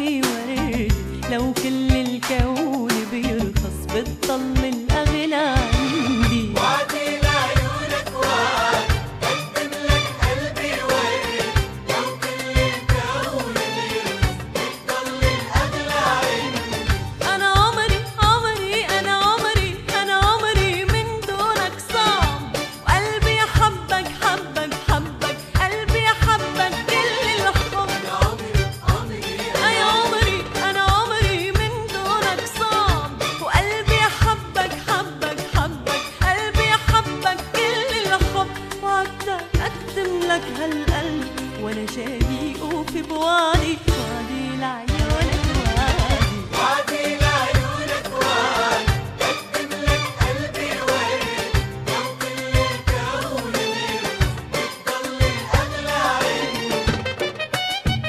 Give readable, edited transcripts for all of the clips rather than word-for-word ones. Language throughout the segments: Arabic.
قلبي ورد، لو كل الكون بيرخص بتضل الأغلى عندي. وعدي لعيونك وعد قدم لك قلبي ورد، لو كل الكون بيرخص بتضل الأغلى عندي. أنا عمري عمري أنا عمري أنا عمري من دونك صعب، وقلبي حبك حبك حبك قلبي حبك كل الحب. أنا عمري أي عمري أنا عمري من دونك صعب، وقلبي حبك حبك حبك قلبي حبك كل الحب. وعدتك أقدم لك هالقلب وأنا شايق وفي بوعدي، وعدي لعيونك وعدي. وعدي لعيونك وعد قدم لك قلبي ورد، لو كل الكون بيرخص بتضل الأغلى عندي.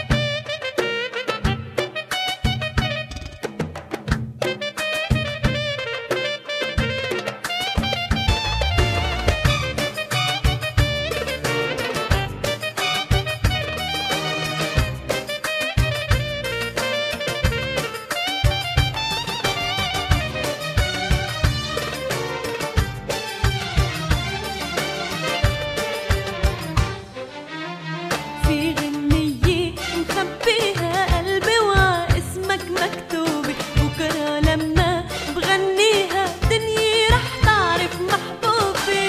في غنية مخبيها قلبي واسمك مكتوبة، بكرة لما بغنيها دنيا رح تعرف محبوبي.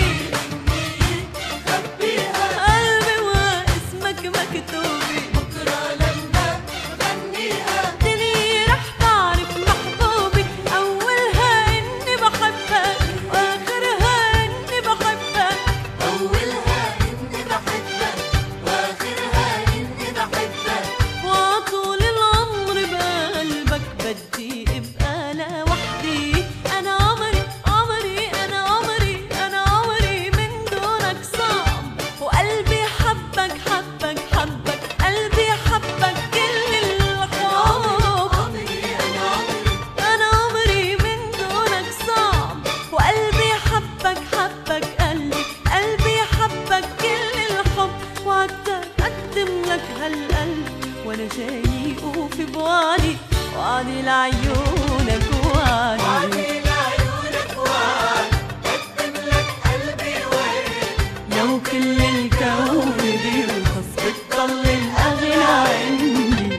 خبيها قلبي واسمك مكتوبة، بكرة لما بغنيها دنيا رح تعرف محبوبي. أولها إني بحبك وآخرها إني بحبك، أولها إني بحبك وآخرها إني بحبك. وطول العمر بقلبك بدي ابقى لوحدي. انا عمري عمري انا عمري انا عمري من دونك صعب، وقلبي حبك حبك حبك قلبي حبك كل الحب. عمري انا عمري من دونك صعب، وقلبي حبك حبك قلبي حبك كل الحب. وعدتك اقدم لك هالقلب وانا شايق وفي بوعدي، وعدي لعيونك وعدي. وعدي لعيونك وعد قدم لك قلبي ورد، لو كل الكون بيرخص بتضل الأغلى عندي.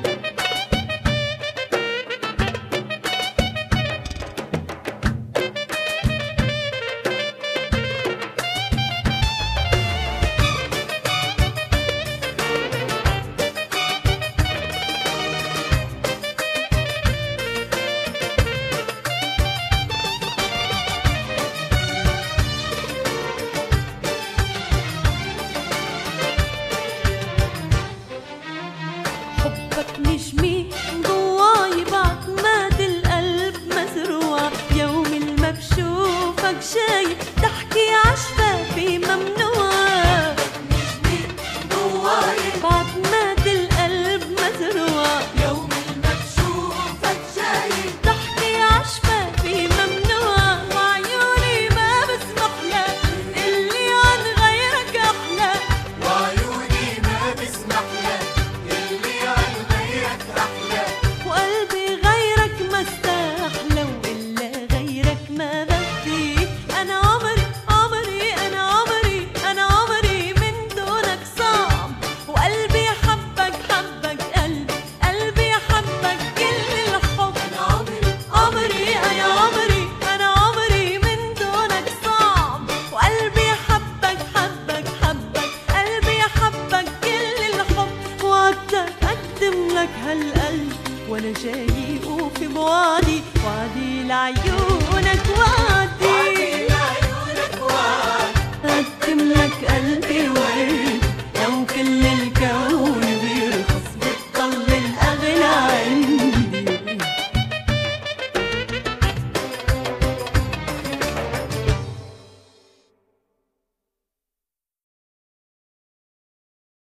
حبك نجمي جواي بعد ما القلب مزروع، يوم ما بشوفك شايف تحكي عشفافي ممنوع. نجمي جواي بعد ما القلب مزروع، يوم ما بشوفك شايف تحكي عشفافي ممنوع. وعيوني ما بسمح لك اللي عن غيرك أحلى، وعيوني ما بسمح لك اللي عن غيرك أحلى. وقلبي غيرك ما استحلى، وإلا غيرك ما بدي. أنا عمري عمري أنا عمري أنا عمري من دونك صعب، وقلبي حبك حبك قلبي حبك كل الحب. عمري أنا عمري من دونك صعب، وقلبي حبك حبك قلبي حبك كل الحب. وعدتك أقدم لك هالقلب وأنا شايق وفي بوعدي، وعدي لعيونك وعدي. وعدي لعيونك وعد أقدم لك قلبي ورد،